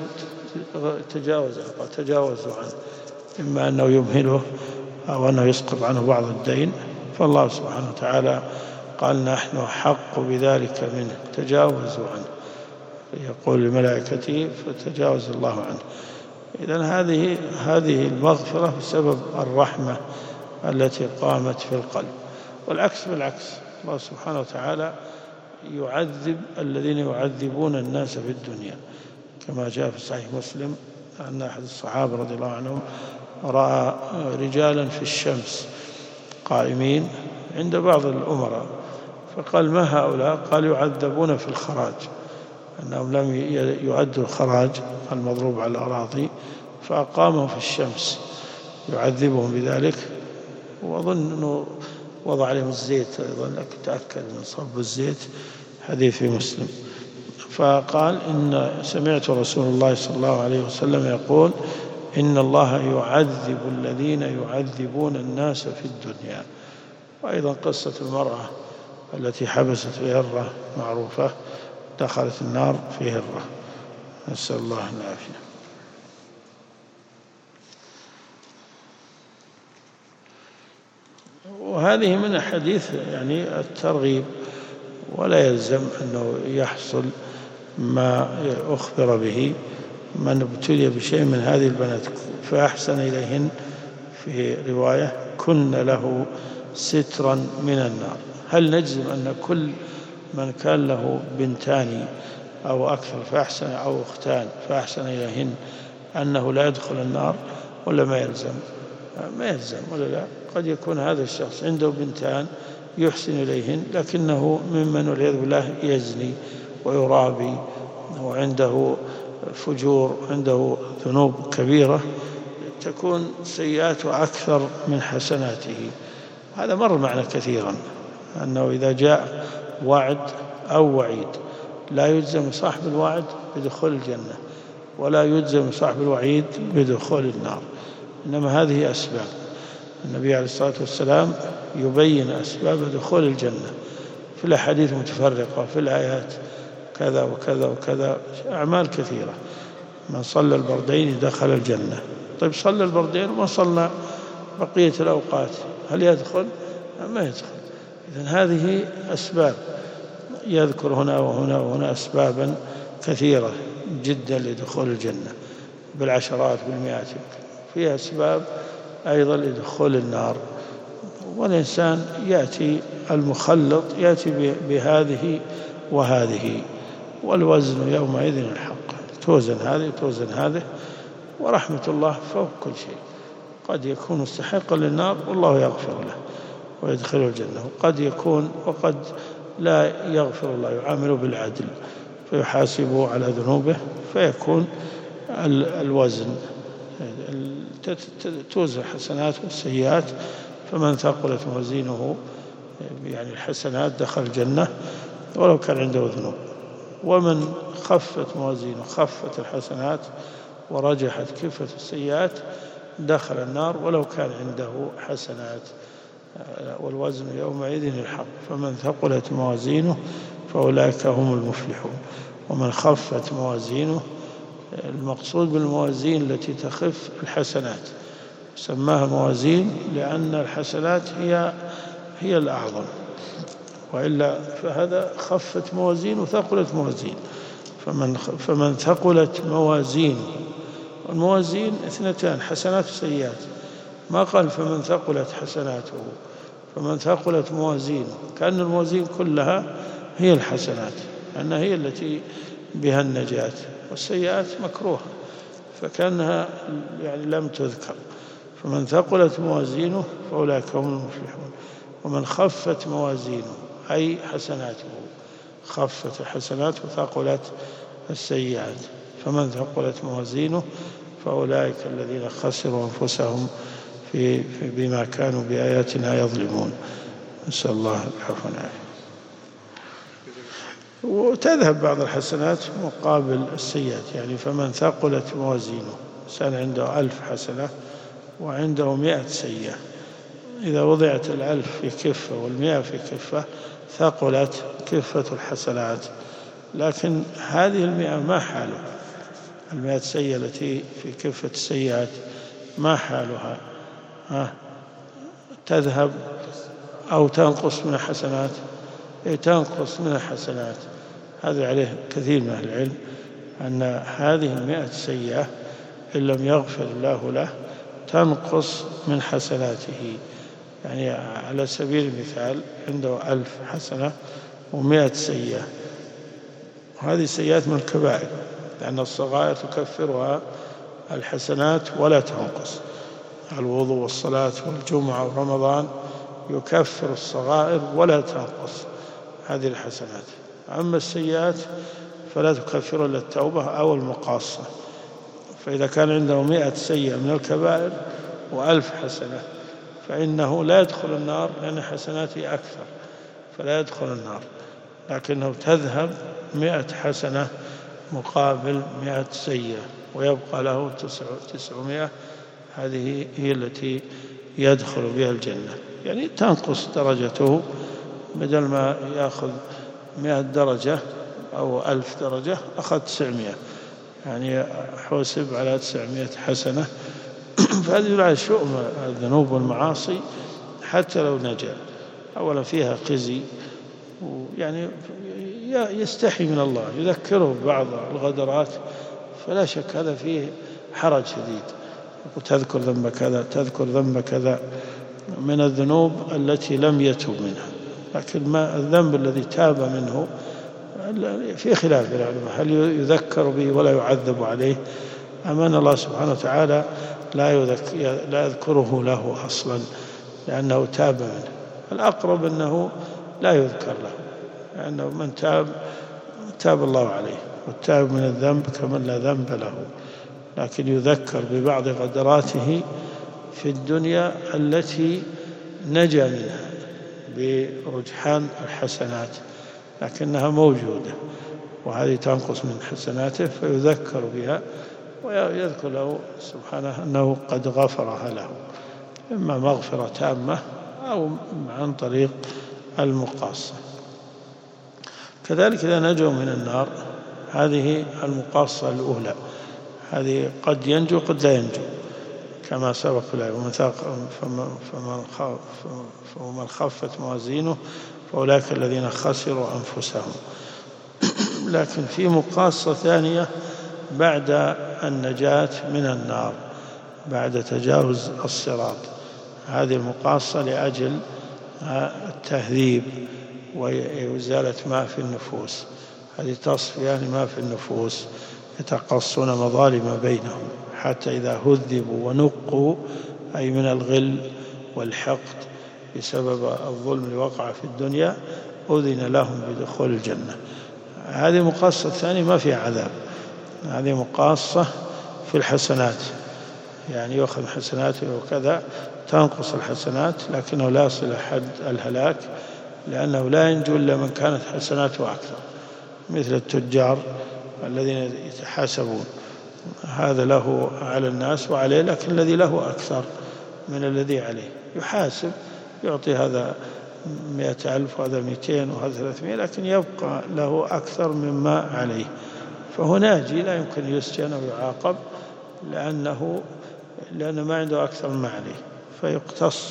تجاوزوا عنه، إما أنه يمهله أو أنه يسقط عنه بعض الدين. فالله سبحانه وتعالى قال نحن أحق بذلك منه، تجاوزوا عنه، يقول لملائكته فتجاوز الله عنه. إذن هذه المغفرة بسبب الرحمة التي قامت في القلب. والعكس بالعكس، الله سبحانه وتعالى يعذب الذين يعذبون الناس في الدنيا، كما جاء في صحيح مسلم أن أحد الصحابة رضي الله عنهم رأى رجالا في الشمس قائمين عند بعض الأمراء، فقال ما هؤلاء؟ قال يعذبون في الخراج، أنهم لم يؤدوا الخراج المضروب على الأراضي فأقامهم في الشمس يعذبهم بذلك. وأظن أنه وضع عليهم الزيت أيضا، لكن تأكد من صب الزيت، حديث في مسلم. فقال إن سمعت رسول الله صلى الله عليه وسلم يقول إن الله يعذب الذين يعذبون الناس في الدنيا. وأيضا قصة المرأة التي حبست في هرة معروفة، دخلت النار في هرة، نسأل الله العافية. وهذه من حديث يعني الترغيب، ولا يلزم أنه يحصل ما أخبر به من ابتلي بشيء من هذه البنات فأحسن إليهن، في رواية كن له سترا من النار. هل نجزم أن كل من كان له بنتان أو أكثر فأحسن أو أختان فأحسن إليهن أنه لا يدخل النار، ولا ما يلزم؟ ما يلزم، ولا لا؟ قد يكون هذا الشخص عنده بنتان يحسن إليهن لكنه ممن والعياذ بالله يزني ويرابي، وعنده فجور، عنده ذنوب كبيرة، تكون سيئاته أكثر من حسناته. هذا مر معنا كثيرا، أنه إذا جاء وعد أو وعيد لا يجزم صاحب الوعد بدخول الجنة ولا يجزم صاحب الوعيد بدخول النار، إنما هذه أسباب. النبي عليه الصلاة والسلام يبين أسباب دخول الجنة في الأحاديث متفرقة وفي الآيات، كذا وكذا وكذا، أعمال كثيرة. من صلى البردين دخل الجنة. طيب صلى البردين وما صلى بقية الأوقات، هل يدخل؟ ما يدخل. إذن هذه أسباب، يذكر هنا وهنا وهنا أسبابا كثيرة جدا لدخول الجنة بالعشرات بالمئات. فيها أسباب أيضا لدخول النار. والإنسان يأتي المخلط يأتي بهذه وهذه، والوزن يومئذ الحق، توزن هذه وتوزن هذه، ورحمة الله فوق كل شيء. قد يكون مستحقا للنار والله يغفر له ويدخله الجنة، وقد يكون وقد لا يغفر الله، يعامله بالعدل فيحاسبه على ذنوبه، فيكون الوزن توزن الحسنات والسيئات. فمن ثقلت موازينه يعني الحسنات دخل الجنة ولو كان عنده ذنوب، ومن خفت موازينه خفت الحسنات ورجحت كفة السيئات دخل النار ولو كان عنده حسنات. والوزن يومئذ الحق. فمن ثقلت موازينه فأولئك هم المفلحون. ومن خفت موازينه، المقصود بالموازين التي تخف الحسنات، سماها موازين لأن الحسنات هي الأعظم، وإلا فهذا خفت موازين وثقلت موازين. فمن ثقلت موازينه، والموازين اثنتان، حسنات وسيئات، ما قال فمن ثقلت حسناته، فمن ثقلت موازينه، كأن الموازين كلها هي الحسنات، لأنها هي التي بها النجاة، والسيئات مكروهة فكأنها يعني لم تذكر. فمن ثقلت موازينه فأولئك هم المفلحون. ومن خفت موازينه أي حسناته، خفت الحسنات وثقلت السيئات. فمن ثقلت موازينه فأولئك الذين خسروا أنفسهم بما كانوا بآياتنا يظلمون. نسأل الله العفو والعافية. وتذهب بعض الحسنات مقابل السيئات، يعني فمن ثقلت موازينه، إنسان عنده 1000 حسنة وعنده 100 سيئة، إذا وضعت 1000 في كفة وال100 في كفة ثقلت كفة الحسنات. لكن هذه 100 ما حالها، 100 سيئة التي في كفة السيئات ما حالها، تذهب أو تنقص من الحسنات، تنقص من الحسنات. هذا عليه كثير من أهل العلم أن هذه 100 سيئة إن لم يغفر الله له تنقص من حسناته. يعني على سبيل المثال عنده 1000 حسنة و100 سيئة، وهذه سيئات من الكبائر، لأن الصغائر تكفرها الحسنات ولا تنقص. الوضوء والصلاة والجمعة ورمضان يكفر الصغائر ولا تنقص هذه الحسنات. أما السيئات فلا تكفر إلا التوبة أو المقاصة. فإذا كان عنده 100 سيئة من الكبائر و1000 حسنة فإنه لا يدخل النار، لأن حسناته أكثر فلا يدخل النار، لكنه تذهب 100 حسنة مقابل 100 سيئة ويبقى له 900. هذه هي التي يدخل بها الجنة. يعني تنقص درجته، بدل ما يأخذ 100 درجة أو 1000 درجة أخذ 900، يعني حوسب على 900 حسنة. فهذه يدل شؤم الذنوب والمعاصي حتى لو نجا. أولا فيها خزي، ويعني يستحي من الله، يذكره بعض الغدرات، فلا شك هذا فيه حرج شديد. وتذكر ذنب كذا، تذكر ذنب كذا من الذنوب التي لم يتوب منها. لكن ما الذنب الذي تاب منه في خلاف العلماء، هل يذكر به ولا يعذب عليه، أم أن الله سبحانه وتعالى لا يذكره له أصلا لأنه تاب منه؟ الأقرب أنه لا يذكر له، لأنه من تاب الله عليه، والتائب من الذنب كمن لا ذنب له، لكن يذكر ببعض غدراته في الدنيا التي نجا منها برجحان الحسنات، لكنها موجودة وهذه تنقص من حسناته فيذكر بها ويذكر له سبحانه أنه قد غفرها له، إما مغفرة تامة أو عن طريق المقاصة. كذلك إذا نجوا من النار، هذه المقاصة الأولى، هذه قد ينجو قد لا ينجو كما سبق له. فمن خفت موازينه فأولئك الذين خسروا أنفسهم. لكن في مقاصة ثانية بعد النجاة من النار، بعد تجاوز الصراط، هذه المقاصة لأجل التهذيب وإزالة ما في النفوس، هذه تصفية ما في النفوس، يتقصون مظالم بينهم حتى إذا هذبوا ونقوا، أي من الغل والحقد بسبب الظلم اللي وقع في الدنيا، أذن لهم بدخول الجنة. هذه مقاصة ثانية ما فيها عذاب، هذه مقاصة في الحسنات، يعني يأخذ حسناته وكذا تنقص الحسنات، لكنه لا يصل حد الهلاك، لأنه لا ينجو إلا من كانت حسناته أكثر، مثل التجار الذين يتحاسبون، هذا له على الناس وعليه، لكن الذي له أكثر من الذي عليه يحاسب، يعطي هذا 100,000 وهذا 200 وهذا 300، لكن يبقى له أكثر مما عليه، فهو ناجي لا يمكن يسجن أو يعاقب لأنه ما عنده أكثر مما عليه، فيقتص،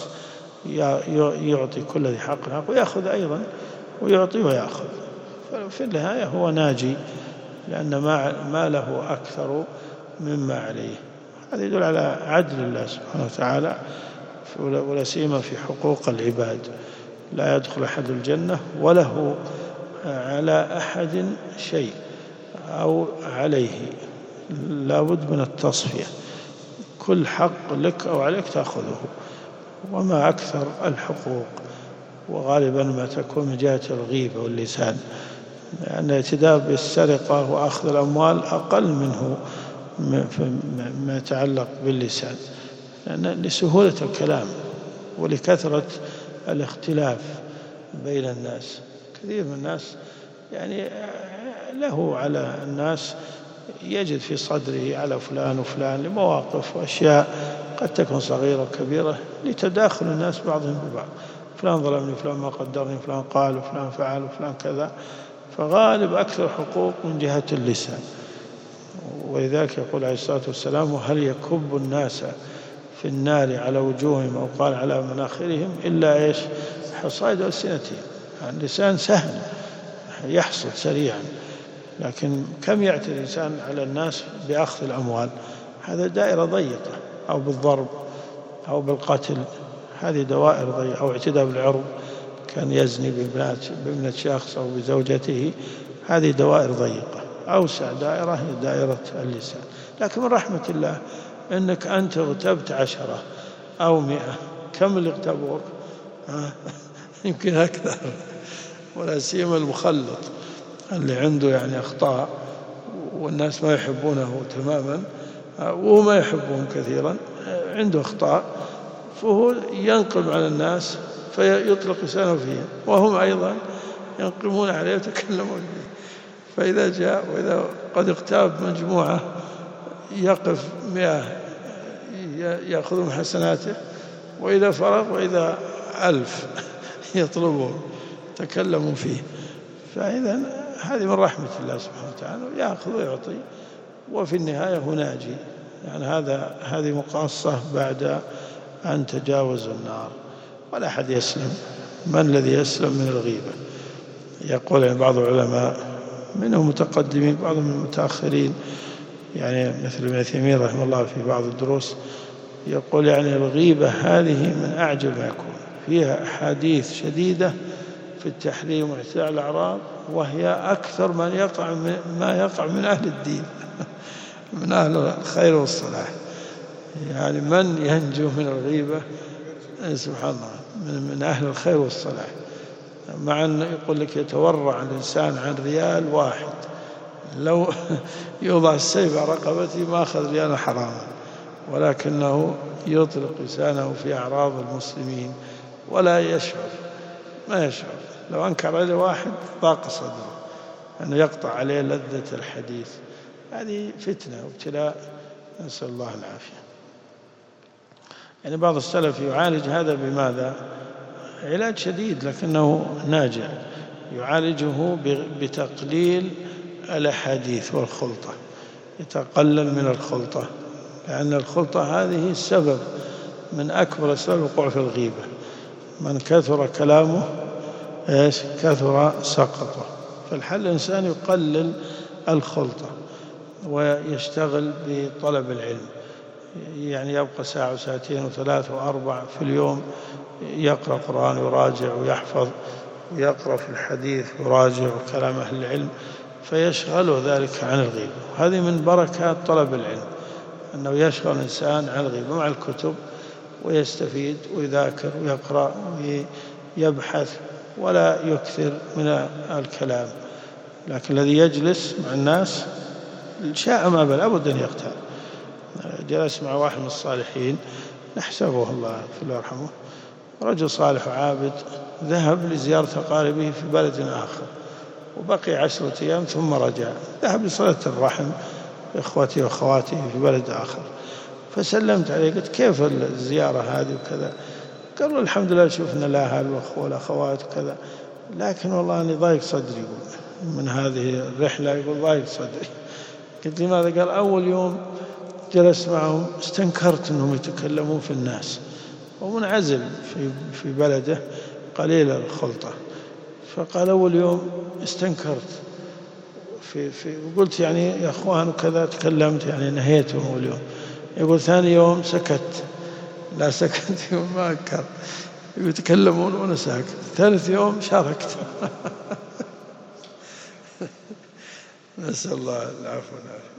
يعطي كل ذي حق حق ويأخذ أيضا، ويعطي ويأخذ، ففي النهاية هو ناجي لأن ما له أكثر مما عليه. هذا يدل على عدل الله سبحانه وتعالى، ولا سيما في حقوق العباد، لا يدخل أحد الجنة وله على أحد شيء أو عليه، لا بد من التصفية، كل حق لك أو عليك تأخذه، وما أكثر الحقوق، وغالبا ما تكون من جهة الغيبة واللسان، لأن الاعتداء بالسرقة وأخذ الأموال أقل منه ما يتعلق باللسان، لأن لسهولة الكلام ولكثرة الاختلاف بين الناس. كثير من الناس يعني له على الناس، يجد في صدره على فلان وفلان لمواقف وأشياء قد تكون صغيرة وكبيرة لتداخل الناس بعضهم ببعض، فلان ظلمني، فلان ما قدرني، فلان قال، وفلان فعل، وفلان كذا، فغالب أكثر حقوق من جهة اللسان. ولذلك يقول عليه الصلاة والسلام: وهل يكب الناس في النار على وجوههم أو قال على مناخرهم إلا إيش؟ حصائد ألسنتهم. يعني اللسان سهل يحصل سريعا، لكن كم يأتي الإنسان على الناس بأخذ الأموال، هذا دائرة ضيقة، أو بالضرب أو بالقتل، هذه دوائر ضيقة، أو اعتداء بالعرض، كان يزني بابنة شخص أو بزوجته، هذه دوائر ضيقة. أوسع دائرة هي دائرة اللسان. لكن من رحمة الله أنك أنت اغتبت 10 أو 100، كم اللي اغتبوك؟ يمكن أكثر، ولا سيما المخلط اللي عنده يعني أخطاء والناس ما يحبونه تماما، وهو ما يحبهم كثيرا، عنده أخطاء، فهو ينقم على الناس فيطلق لسانه فيهم، وهم أيضا ينقمون عليه ويتكلمون فيه. فإذا جاء وإذا قد اغتاب مجموعة يقف 100 يأخذ من حسناته، وإذا فرغ وإذا 1000 يطلبون تكلموا فيه. فإذا هذه من رحمة الله سبحانه وتعالى، يأخذ ويعطي، وفي النهاية هو ناجي. يعني هذه مقاصة بعد أن تجاوز النار، ولا أحد يسلم. من الذي يسلم من الغيبة؟ يقول يعني بعض العلماء، منهم متقدمين بعضهم المتأخرين، يعني مثل ابن تيمية رحمه الله في بعض الدروس يقول يعني الغيبة هذه من أعجب ما يكون، فيها أحاديث شديدة في التحريم واعتداء الأعراض، وهي أكثر ما يقع من أهل الدين من أهل الخير والصلاح. يعني من ينجو من الغيبة سبحان الله من أهل الخير والصلاح، مع أن يقول لك يتورع الإنسان عن ريال واحد لو يوضع السيف على رقبتي ما أخذ لي أنا حراما، ولكنه يطلق لسانه في أعراض المسلمين ولا يشعر، ما يشعر. لو أنكر عليه واحد ضاق صدره أنه يقطع عليه لذة الحديث. هذه فتنة وابتلاء، نسأل الله العافية. يعني بعض السلف يعالج هذا بماذا؟ علاج شديد لكنه ناجع، يعالجه بتقليل الأحاديث والخلطة، يتقلل من الخلطة، لأن الخلطة هذه السبب من أكبر أسباب الوقوع في الغيبة. من كثر كلامه كثر سقطه. فالحل الإنسان يقلل الخلطة ويشتغل بطلب العلم، يعني يبقى ساعة وساعتين وثلاث وأربع في اليوم يقرأ قرآن ويراجع ويحفظ، ويقرأ في الحديث ويراجع كلام أهل العلم، فيشغله ذلك عن الغيبة. هذه من بركات طلب العلم، أنه يشغل الإنسان عن الغيبة مع الكتب، ويستفيد ويذاكر ويقرأ ويبحث ولا يكثر من الكلام. لكن الذي يجلس مع الناس شاء ما بل أبدا يقتل. جلس مع واحد من الصالحين نحسبه الله يرحمه، رجل صالح وعابد، ذهب لزيارة أقاربه في بلد آخر وبقي 10 أيام ثم رجع، ذهب لصلة الرحم إخوتي وأخواتي في بلد آخر. فسلمت عليه قلت كيف الزيارة هذه وكذا؟ قال له الحمد لله شفنا الأهل والأخوة والأخوات وكذا، لكن والله أني ضايق صدري يقول من هذه الرحلة، يقول ضايق صدري. قلت لماذا؟ قال أول يوم جلست معهم استنكرت أنهم يتكلمون في الناس، ومنعزل في بلده قليل الخلطة. فقال أول يوم استنكرت وقلت يعني يا أخوان وكذا، تكلمت يعني نهيتهم أول يوم. يقول ثاني يوم سكت، لا سكت يوم ما أنكر، يتكلمون وأنا ساكت. ثالث يوم شاركت. نسأل الله العفو والعافية.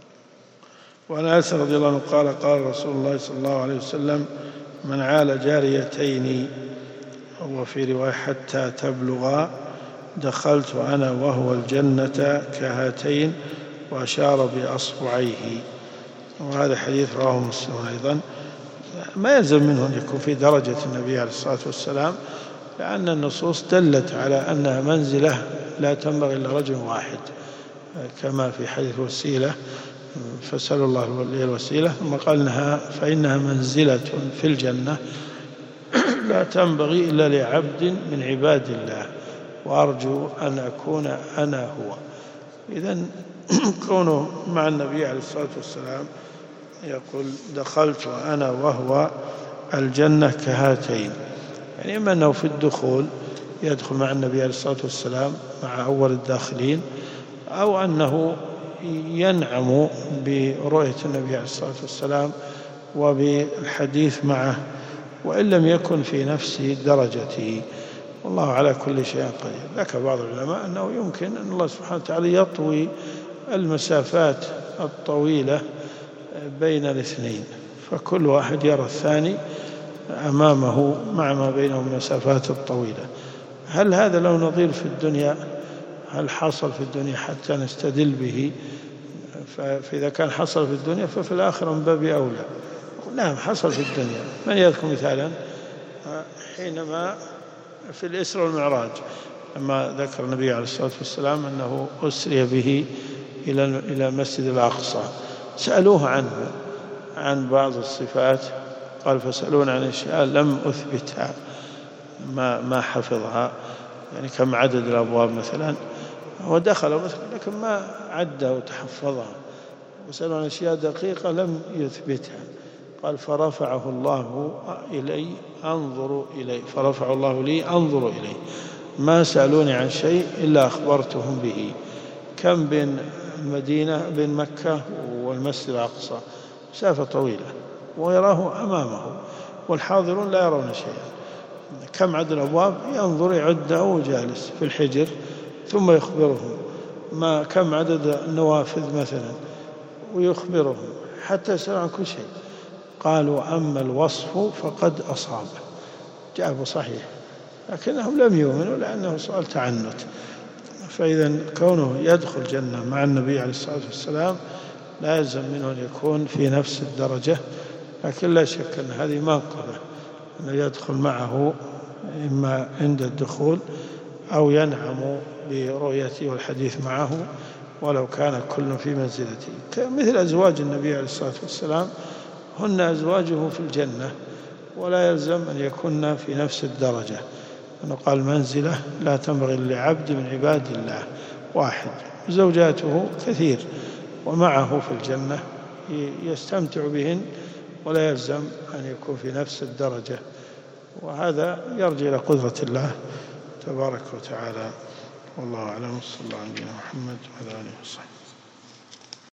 وعن أنس رضي الله عنه قال قال رسول الله صلى الله عليه وسلم من عال جاريتين، وفي رواية حتى تبلغا، دخلت أنا وهو الجنة كهاتين، وأشار بأصبعيه. وهذا حديث رواه مسلم أيضا. ما يلزم منه أن يكون في درجة النبي عليه الصلاة والسلام، لأن النصوص دلت على أنها منزلة لا تنبغي إلا رجل واحد، كما في حديث الوسيلة فسأل الله لي الوسيلة، ثم قال فإنها منزلة في الجنة لا تنبغي إلا لعبد من عباد الله، وأرجو أن أكون أنا هو. إذن كونه مع النبي عليه الصلاة والسلام يقول دخلت أنا وهو الجنة كهاتين، يعني إما أنه في الدخول يدخل مع النبي عليه الصلاة والسلام مع أول الداخلين، أو أنه ينعم برؤية النبي عليه الصلاة والسلام وبالحديث معه، وإن لم يكن في نفس درجته. والله على كل شيء قدير. ذكر بعض العلماء أنه يمكن أن الله سبحانه وتعالى يطوي المسافات الطويلة بين الاثنين، فكل واحد يرى الثاني أمامه مع ما بينهم المسافات الطويلة. هل هذا له نظير في الدنيا؟ هل حصل في الدنيا حتى نستدل به؟ فإذا كان حصل في الدنيا ففي الآخرة من باب أولى. نعم حصل في الدنيا. من يذكر مثالا حينما في الإسراء والمعراج لما ذكر النبي عليه الصلاة والسلام أنه أسري به إلى مسجد الأقصى، سألوه عنه عن بعض الصفات، قال فسألون عن أشياء لم أثبتها، ما حفظها، يعني كم عدد الأبواب مثلا، ودخل مثلا لكن ما عدها وتحفظها، وسألوا عن أشياء دقيقة لم يثبتها. قال فرفعه الله إلي أنظر إليه، فرفعه الله لي أنظر إليه، ما سألوني عن شيء إلا أخبرتهم به. كم بين المدينة بين مكة والمسجد الأقصى مسافة طويلة ويراه أمامه، والحاضرون لا يرون شيئا. كم عدد الأبواب؟ ينظر يعده وجالس في الحجر، ثم يخبرهم كم عدد النوافذ مثلا، ويخبرهم حتى يسأل عن كل شيء. قالوا أما الوصف فقد أصابه، جابه صحيح، لكنهم لم يؤمنوا لأنه سؤال تعنت. فإذا كونه يدخل الجنة مع النبي عليه الصلاة والسلام لا يلزم منه أن يكون في نفس الدرجة، لكن لا شك أن هذه منقبة أنه يدخل معه إما عند الدخول أو ينعم برؤيته والحديث معه ولو كان كل في منزلته، مثل أزواج النبي عليه الصلاة والسلام هن أزواجه في الجنة ولا يلزم أن يكون في نفس الدرجة، أنه قال منزلة لا تنبغي لعبد من عباد الله واحد، زوجاته كثير ومعه في الجنة يستمتع بهن ولا يلزم أن يكون في نفس الدرجة، وهذا يرجع إلى قدرة الله تبارك وتعالى. والله أعلم. صلى الله على نبينا محمد وعلى آله وصحبه.